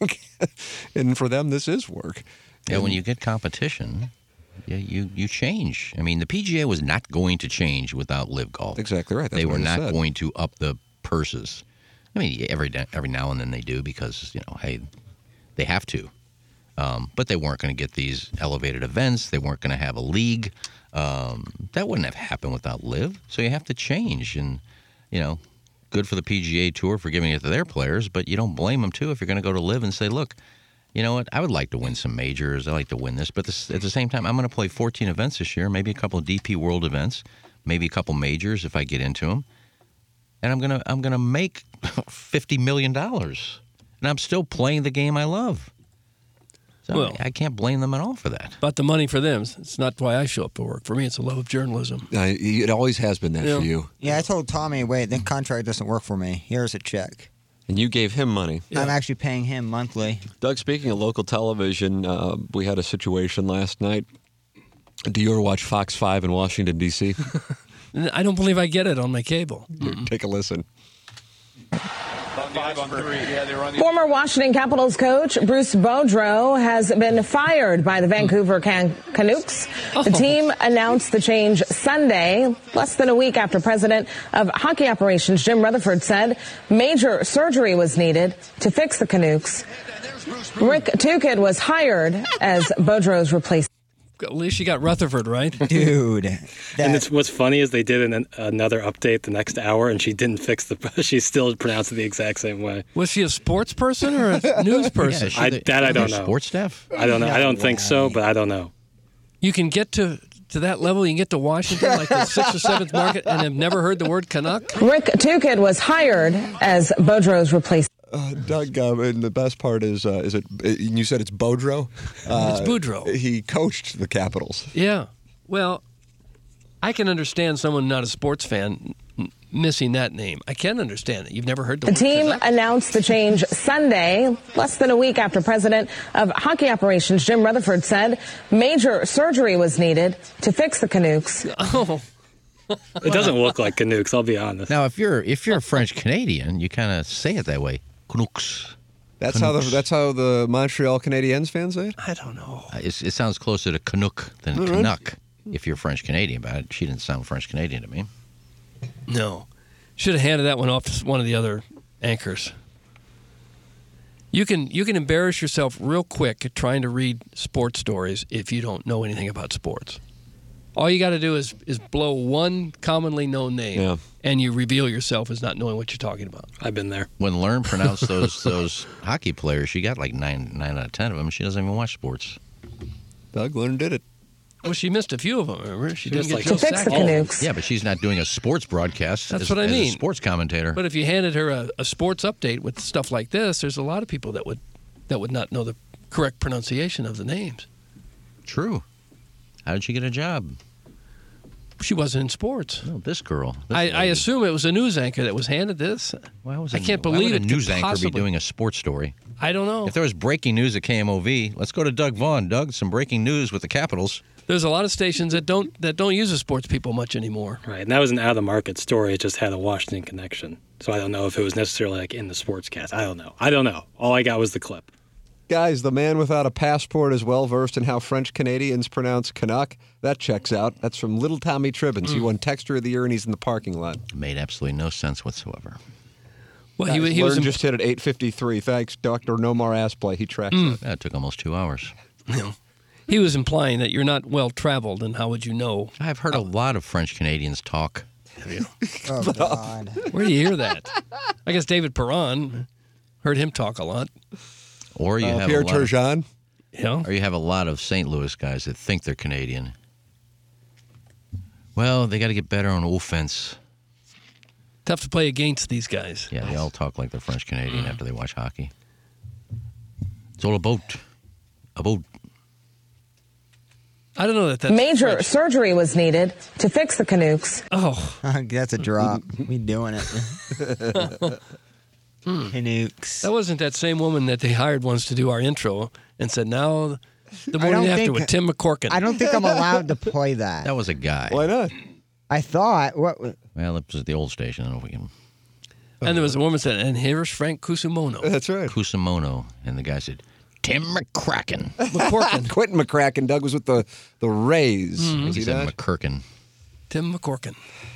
And for them, this is work. Yeah, and when you get competition, yeah, you, you change. I mean, the P G A was not going to change without LIV Golf. Exactly right. That's they what were I not said. going to up the purses. I mean, every every now and then they do because, you know, hey, they have to. Um, but they weren't going to get these elevated events. They weren't going to have a league. Um, that wouldn't have happened without LIV. So you have to change. And, you know, good for the P G A Tour for giving it to their players, but you don't blame them, too, if you're going to go to LIV and say, look, you know what, I would like to win some majors. I like to win this. But this, at the same time, I'm going to play fourteen events this year, maybe a couple of D P World events, maybe a couple majors if I get into them. And I'm going to I'm gonna make fifty million dollars. And I'm still playing the game I love. So Well- I can't blame them at all for that. But the money for them, it's not why I show up to work. For me, it's a love of journalism. Uh, it always has been that Yeah. for you. Yeah, I told Tommy, wait, the contract doesn't work for me. Here's a check. And you gave him money. I'm actually paying him monthly. Doug, speaking of local television, uh, we had a situation last night. Do you ever watch Fox five in Washington, D C? I don't believe I get it on my cable. Take a listen. Former Washington Capitals coach Bruce Boudreau has been fired by the Vancouver Can- Canucks. The team announced the change Sunday, less than a week after President of Hockey Operations Jim Rutherford said major surgery was needed to fix the Canucks. Rick Tukid was hired as Boudreau's replacement. At least you got Rutherford, right? Dude. And it's, what's funny is they did an, another update the next hour, and she didn't fix the. She still pronounced it the exact same way. Was she a sports person or a news person? Yeah, I, the- that I don't their know. Sports staff? I don't know. I don't No think so, way. but I don't know. You can get to to that level. You can get to Washington, like the sixth or seventh market, and have never heard the word Canuck. Rick Tukid was hired as Boudreau's replacement. Uh, Doug, uh, and the best part is, uh, is it? You said it's Boudreau. Uh, It's Boudreau. He coached the Capitals. Yeah. Well, I can understand someone not a sports fan n- missing that name. I can understand it. You've never heard the, The word team Canuck? announced the change Sunday, less than a week after President of Hockey Operations Jim Rutherford said major surgery was needed to fix the Canucks. Oh, It doesn't look like Canucks. I'll be honest. Now, if you're if you're a French Canadian, you kind of say it that way. Canucks. That's how the Canucks. that's how the Montreal Canadiens fans say it. I don't know. Uh, It's, it sounds closer to Canuck than Canuck if you're French Canadian, but she didn't sound French Canadian to me. No. Should have handed that one off to one of the other anchors. You can you can embarrass yourself real quick at trying to read sports stories if you don't know anything about sports. All you got to do is is blow one commonly known name, Yeah. and you reveal yourself as not knowing what you're talking about. I've been there. When Learn pronounced those those hockey players, she got like nine nine out of ten of them. She doesn't even watch sports. Doug Learn did it. Well, she missed a few of them. Remember, she, She didn't was get like- Joe To fix the Sakic. Canucks. Yeah, but she's not doing a sports broadcast. That's as, what I as mean. a sports commentator. But if you handed her a, a sports update with stuff like this, there's a lot of people that would that would not know the correct pronunciation of the names. True. How did she get a job? She wasn't in sports. No, this girl. This I, I lady. assume it was a news anchor that was handed this. Why was I a- can't why believe would it a could news anchor possibly- be doing a sports story. I don't know. If there was breaking news at K M O V, let's go to Doug Vaughn. Doug, some breaking news with the Capitals. There's a lot of stations that don't that don't use the sports people much anymore. Right, and that was an out of the market story. It just had a Washington connection. So I don't know if it was necessarily like in the sportscast. I don't know. I don't know. All I got was the clip. Guys, the man without a passport is well versed in how French Canadians pronounce Canuck. That checks out. That's from Little Tommy Tribbins. He won Texture of the Year, and he's in the parking lot. Made absolutely no sense whatsoever. Well, he, Guys, he was Learn in, just hit at eight fifty-three. Thanks, Doctor Nomar Asplay. He tracks that. That took almost two hours. he was implying that you're not well traveled, and how would you know? I've heard a lot of French Canadians talk. Oh, God. Where do you hear that? I guess David Perron heard him talk a lot. Or you Uh, have Pierre a lot of, Turgeon. Yeah. or you have a lot of Saint Louis guys that think they're Canadian. Well, they got to get better on offense. Tough to play against these guys. Yeah, they all talk like they're French Canadian after they watch hockey. It's all about about. I don't know that that's Major French. surgery was needed to fix the Canucks. Oh, That's a drop. We doing it. Canucks. that wasn't that same woman that they hired once to do our intro and said, now the I morning don't after think- with Tim McCorkin. I don't think I'm allowed to play that. That was a guy. Why not? I thought what Well, it was the old station. I don't know if we can. And there was a woman that said, and here's Frank Cusumono. That's right. Kusamono, and the guy said, Tim McCracken. McCorkin. Quentin McCracken. Doug was with the, the Rays. Mm-hmm. Was He he said that? McCurkin. Tim McCorkin.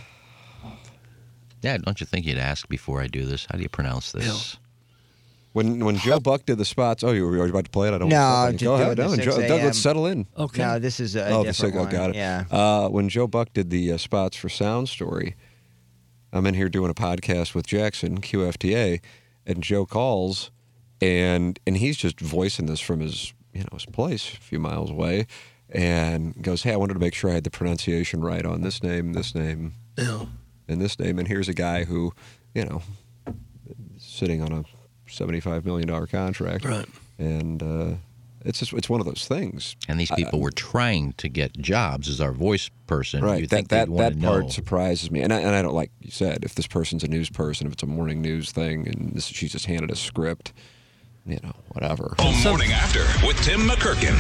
Yeah, don't you think you'd ask before I do this? How do you pronounce this? When when Joe Buck did the spots, oh, you were about to play it? I don't No, want to just Go do ahead. it at No, six Joe, Doug, a.m. let's settle in. Okay. no, this is a oh, the different signal. one. Got it. Yeah. Uh, when Joe Buck did the uh, spots for Sound Story, I'm in here doing a podcast with Jackson, Q F T A, and Joe calls, and and he's just voicing this from his you know his place a few miles away, and goes, "Hey, I wanted to make sure I had the pronunciation right on this name, this name, Yeah. and this name." And here's a guy who, you know, sitting on a seventy-five million dollar contract, Right. and uh, it's just it's one of those things. And these people were trying to get jobs as our voice person. Right. You That think that they'd want that to part know. surprises me, and I, and I don't like you said if this person's a news person, if it's a morning news thing, and this, she's just handed a script, you know, whatever. Oh, Morning After with Tim McCurkin.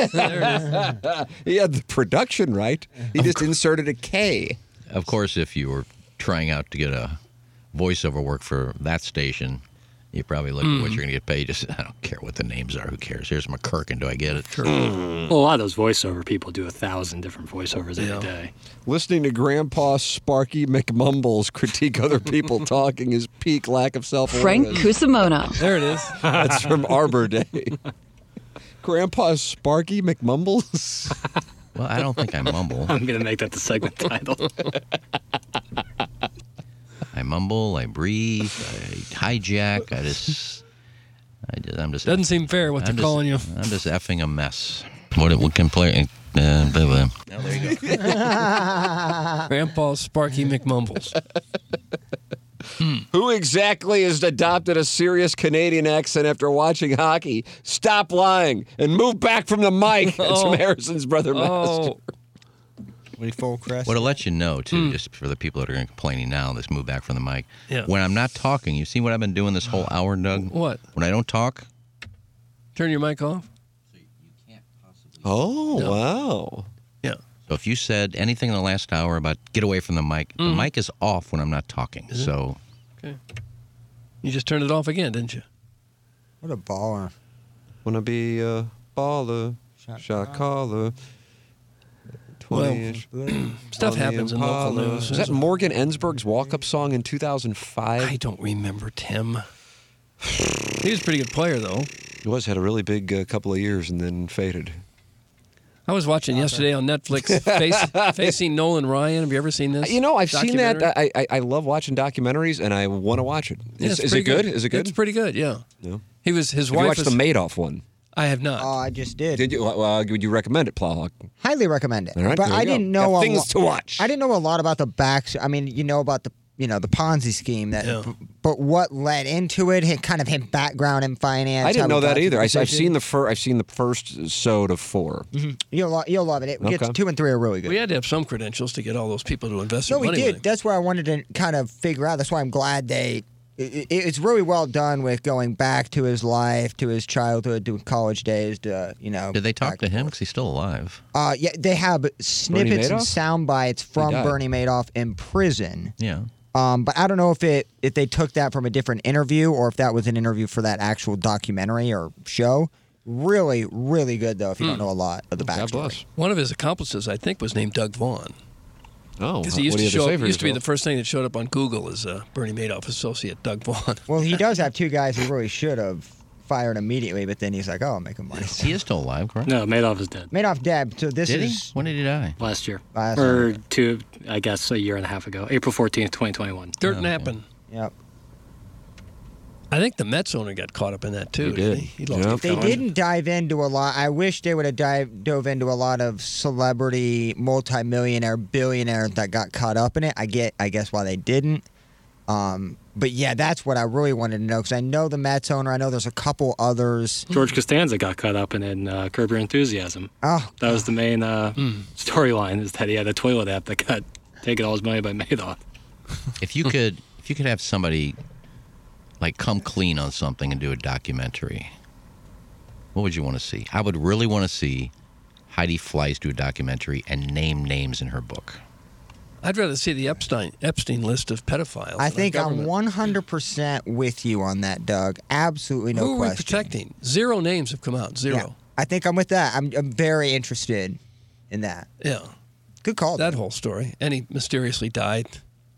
He had the production right. He just inserted a K. Of course, if you were trying out to get a voiceover work for that station, you probably look at what you're going to get paid. Just I don't care what the names are. Who cares? Here's McCurkin. Do I get it? Sure. Well, a lot of those voiceover people do a thousand different voiceovers Yeah. every day. Listening to Grandpa Sparky McMumbles critique other people talking is peak lack of self-awareness. Frank Cusumono. There it is. That's from Arbor Day. Grandpa Sparky McMumbles. Well, I don't think I mumble. I'm going to make that the segment title. I mumble. I breathe. I hijack. I just. I just I'm just. Doesn't seem fair what I'm they're just, calling you. I'm just effing a mess. What what can play? Uh, blah, blah. Oh, there you go. Grandpa Sparky McMumbles. Who exactly has adopted a serious Canadian accent after watching hockey? Stop lying and move back from the mic. That's from Harrison's brother, Master. Oh, We full crest. Well, to let you know, too, just for the people that are complaining now, let's move back from the mic. Yeah. When I'm not talking, you see what I've been doing this whole hour, Doug? what? When I don't talk, Turn your mic off? Oh, No. wow. Yeah. so if you said anything in the last hour about get away from the mic, the mic is off when I'm not talking. So Okay. You just turned it off again, didn't you? What a baller. Wanna be a baller, Shot shot caller. Well, twenty-ish. Stuff on the happens in local Impala. news. Was that Morgan Ensberg's walk-up song in two thousand five? I don't remember Tim. He was a pretty good player, though. He was, had a really big uh, couple of years and then faded. I was watching yesterday on Netflix, face, Facing Nolan Ryan. Have you ever seen this? You know, I've seen that. documentary? I, I I love watching documentaries, and I want to watch it. Yeah, Is, it's is it pretty good? Is it good? It's pretty good. Yeah. Yeah. He was his Have wife. you watched was, the Madoff one? I have not. Oh, I just did. Did you? Uh, would you recommend it, Plowhawk? Highly recommend it. All right, but there I you go. didn't know Got a things lo- to watch. I didn't know a lot about the backs. I mean, you know about the you know the Ponzi scheme that, Yeah. b- but what led into it? Hit kind of his background in finance. I didn't how know he got that to either. the I, I've decision. seen the fir- I've seen the first sode of four. You'll lo- you'll love it. It Okay. gets two and three are really good. We had to have some credentials to get all those people to invest No, their we money did. with him. That's where I wanted to kind of figure out. That's why I'm glad they. It, it- it's really well done with going back to his life, to his childhood, to college days. To you know. Did they talk back to and him? forth. Because he's still alive. Uh, yeah, they have snippets and Madoff? sound bites from died. Bernie Madoff in prison. Yeah. Um, but I don't know if it if they took that from a different interview or if that was an interview for that actual documentary or show. Really, really good though. If you don't know a lot of the God backstory. bless. One of his accomplices, I think, was named Doug Vaughn. Oh, Because what he used do to you have show say up, for used to be the yourself? first thing that showed up on Google as uh, Bernie Madoff associate Doug Vaughn. Well, he does have two guys who really should have fired immediately, but then he's like, "Oh, I'm making money." He is still alive, correct? No, Madoff is dead Madoff dead. So this Did he? is When did he die? last year. Last or year. two, I guess, a year and a half ago. April fourteenth, twenty twenty-one. Dirt napping. Yep. I think the Mets owner got caught up in that too. He didn't did. He, he lost Yep. his They collar. didn't dive into a lot. I wish they would have dive, dove into a lot of celebrity, multimillionaire, billionaires that got caught up in it. I get, I guess, why they didn't. Um, but yeah, that's what I really wanted to know because I know the Mets owner. I know there's a couple others. George Costanza got caught up in it in uh, Curb Your Enthusiasm. Oh, That was the main uh, storyline, is that he had a toilet app that got taken all his money by Madoff. If you could, if you could have somebody like come clean on something and do a documentary, what would you want to see? I would really want to see Heidi Fleiss do a documentary and name names in her book. I'd rather see the Epstein Epstein list of pedophiles. I than think our I'm government. one hundred percent with you on that, Doug. Absolutely no Who are we question. protecting? Zero names have come out. Zero. Yeah, I think I'm with that. I'm, I'm very interested in that. Yeah. Good call. That though. whole story. And he mysteriously died.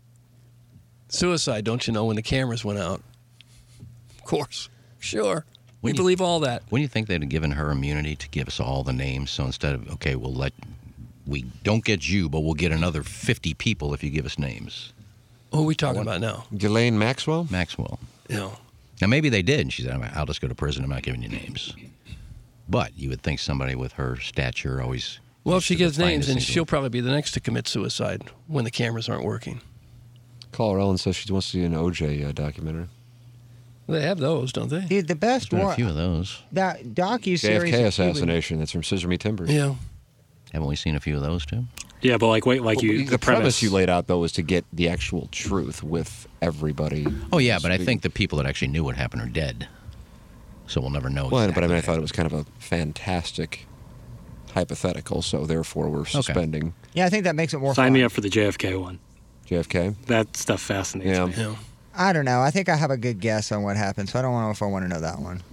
Suicide, don't you know, when the cameras went out? Of course. Sure. We When you- believe all that. Wouldn't you think they'd have given her immunity to give us all the names? So instead of, okay, we'll let, we don't get you, but we'll get another fifty people if you give us names. Who are we talking about now? Ghislaine Maxwell? Maxwell. Yeah. Now, maybe they did. And she said, I'll just go to prison. I'm not giving you names. But you would think somebody with her stature always. Well, if she used to gives the names, finest then things she'll probably be the next to commit suicide when the cameras aren't working. Caller Ellen says she wants to see an O J uh, documentary. They have those, don't they? Dude, the best There's been one. a few of those. That docu J F series. K assassination. That's from Scissor Me Timbers. Yeah. Haven't we seen a few of those too? Yeah, but like, wait, like Well, you, the, the, premise you laid out though was to get the actual truth with everybody. Oh yeah, but I think the people that actually knew what happened are dead, so we'll never know. Well, exactly but I mean, I what thought it was kind of a fantastic hypothetical, so therefore we're suspending Yeah, I think that makes it more Sign fun. me up for the J F K one. J F K. That stuff fascinates Yeah. me. Yeah. I don't know. I think I have a good guess on what happened, so I don't know if I want to know that one.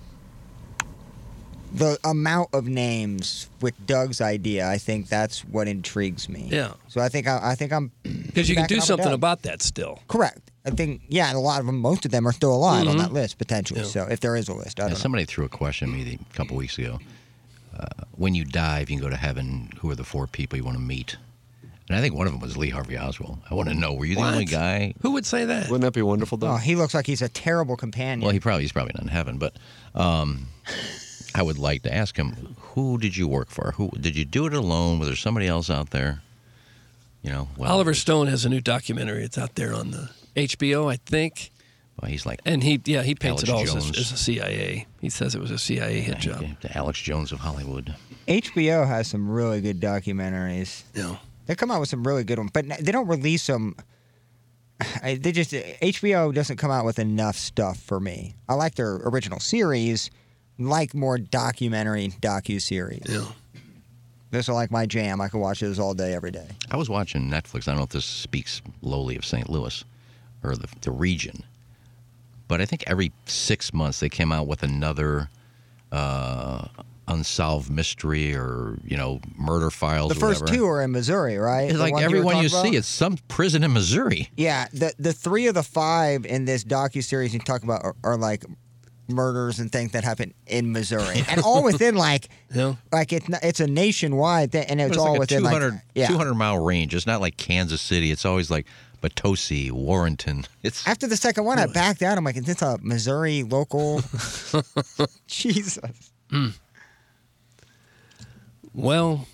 The amount of names with Doug's idea, I think that's what intrigues me. Yeah. So I think I, I think I'm Because you can backing do up with something Doug. about that still. Correct. I think yeah, and a lot of them, most of them are still alive on Mhm. that list potentially. Yeah. So if there is a list, I Now, don't know. somebody threw a question at me the- a couple weeks ago. Uh, when you die, if you can go to heaven, who are the four people you want to meet? And I think one of them was Lee Harvey Oswald. I want to know, were you the What? only guy? Who would say that? Wouldn't that be wonderful, though? Oh, he looks like he's a terrible companion. Well, he probably he's probably not in heaven, but um, I would like to ask him, who did you work for? Who did you do it alone? Was there somebody else out there? You know, well, Oliver Stone has a new documentary. It's out there on the H B O, I think. well, he's like And he, yeah, he paints Alex it all as, Jones. as a C I A. He says it was a C I A hit job. the Alex Jones of Hollywood. H B O has some really good documentaries. Yeah. They come out with some really good ones, but they don't release them. I- They just H B O doesn't come out with enough stuff for me. I like their original series, like more documentary docu series. Yeah. Those are like my jam. I can watch those all day, every day. I was watching Netflix. I don't know if this speaks lowly of Saint Louis or the, the region, but I think every six months they came out with another uh, unsolved mystery or, you know, murder files The or first whatever. two are in Missouri, right? It's The like ones were everyone you talking see, about? it's some prison in Missouri. Yeah, the the three of the five in this docu series you talk about are, are like murders and things that happen in Missouri, and all within like, yeah. like it's not, it's a nationwide thing, and it's, It's all like a within two hundred, like yeah. two hundred mile range. It's not like Kansas City. It's always like Potosi, Warrenton. It's After the second one, I backed out. I'm like, is this a Missouri local? Jesus. Mm. Well,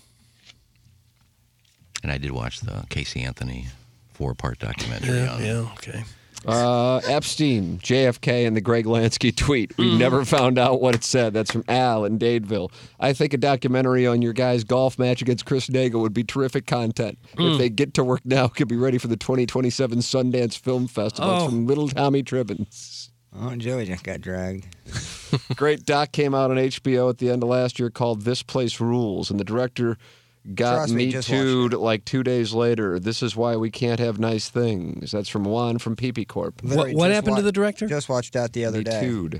and I did watch the Casey Anthony four-part documentary yeah, on yeah, okay. Uh, Epstein, J F K, and the Greg Lansky tweet. We Mm. never found out what it said. That's from Al in Dadeville. I think a documentary on your guy's golf match against Chris Nagel would be terrific content. Mm. If they get to work now, could be ready for the twenty twenty-seven Sundance Film Festival. That's Oh. from Little Tommy Tribbins. Oh, Joey just got dragged. Great doc came out on H B O at the end of last year called This Place Rules, and the director got Trust me, me just too'd like two days later. This is why we can't have nice things. That's from Juan from P P Corp. Literally what just happened to wa- the director? Just watched that the other Me day. too'd.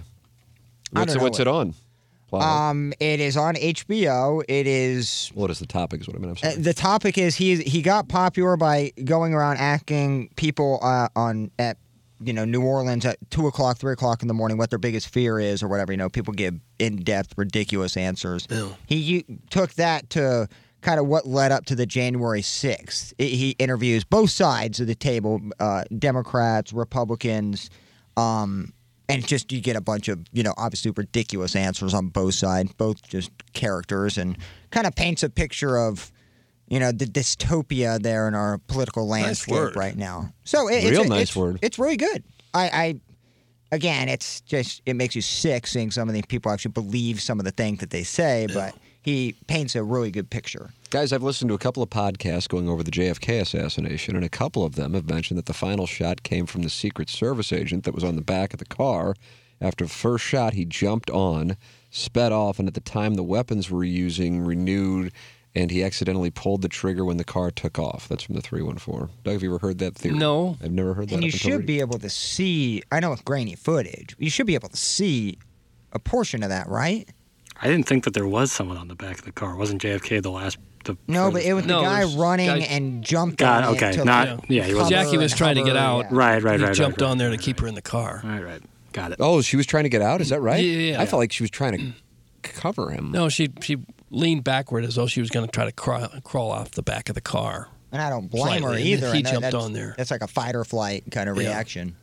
I What's, don't it, know what's what- it on? Wow. Um, it is on H B O. It is. What is the topic? Is what I mean. I'm Uh, sorry. the topic is he he got popular by going around asking people uh, on at you know New Orleans at two o'clock, three o'clock in the morning what their biggest fear is or whatever. You know, people give in depth, ridiculous answers. Yeah. He u- took that to kind of what led up to the January sixth. I- he interviews both sides of the table, uh, Democrats, Republicans. Um, And just you get a bunch of, you know, obviously ridiculous answers on both sides, both just characters, and kind of paints a picture of, you know, the dystopia there in our political landscape word. right now. So it, Real it's, nice it's, word. It's really good. I, I, again, it's just it makes you sick seeing some of these people actually believe some of the things that they say, but he paints a really good picture. Guys, I've listened to a couple of podcasts going over the J F K assassination, and a couple of them have mentioned that the final shot came from the Secret Service agent that was on the back of the car. After the first shot, he jumped on, sped off, and at the time the weapons were using renewed, and he accidentally pulled the trigger when the car took off. That's from the three one four. Doug, have you ever heard that theory? No. I've never heard that. And you up until should re- be able to see, I know with grainy footage, you should be able to see a portion of that, right? I didn't think that there was someone on the back of the car. Wasn't J F K the last? The No, but it was No, the guy there's running guys- and jumped Got on okay, it to not yeah. He was Jackie was and trying to get hover, out. yeah. right, right, He right. jumped right, on there to keep her in the car. Right, right. Got it. Oh, she was trying to get out? Is that right? Yeah, yeah, I yeah. felt like she was trying to cover him. No, she she leaned backward as though she was going to try to crawl, crawl off the back of the car. And I don't blame her Slightly, and either. he and that- jumped that's, on there. That's like a fight or flight kind of Yeah. reaction.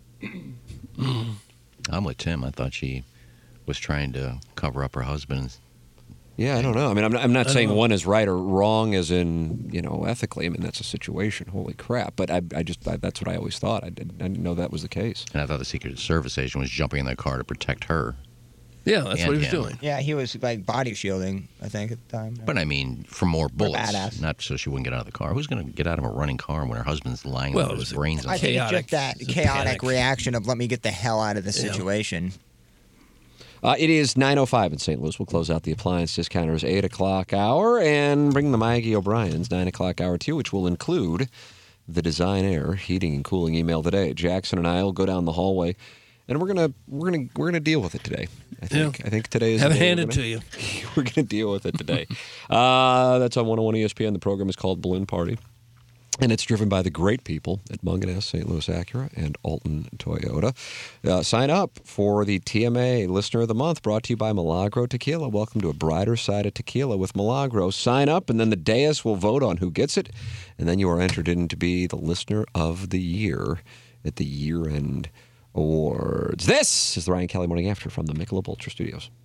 I'm with Tim. I thought she was trying to cover up her husband. Yeah, I don't know. I mean, I'm not, I'm not I saying don't know. one is right or wrong as in, you know, ethically. I mean, that's a situation. Holy crap. But I, I just, I, that's what I always thought. I didn't, I didn't know that was the case. And I thought the Secret Service agent was jumping in the car to protect her. Yeah, that's And what he was him. doing. Yeah, he was like body shielding, I think, at the time. But I mean, for more bullets, badass. not so she wouldn't get out of the car. Who's going to get out of a running car when her husband's lying Well, with it his was a- brains in I the think chaotic- it's just that it's a chaotic panic. reaction of let me get the hell out of this Yeah. situation. Uh, it is nine oh five in Saint Louis. We'll close out the appliance discounters eight o'clock hour and bring the Maggie O'Brien's nine o'clock hour too, which will include the Design Air heating and cooling email today. Jackson and I will go down the hallway, and we're gonna we're gonna we're gonna deal with it today. I think Yeah. I think today is Have the it day we're handed gonna- to you. We're gonna deal with it today. uh, that's on one oh one E S P N. The program is called Balloon Party. And it's driven by the great people at Munganess, Saint Louis Acura, and Alton Toyota. Uh, sign up for the T M A Listener of the Month, brought to you by Milagro Tequila. Welcome to a brighter side of tequila with Milagro. Sign up, and then the dais will vote on who gets it. And then you are entered in to be the Listener of the Year at the year-end awards. This is the Ryan Kelly Morning After from the Michelob Ultra Studios.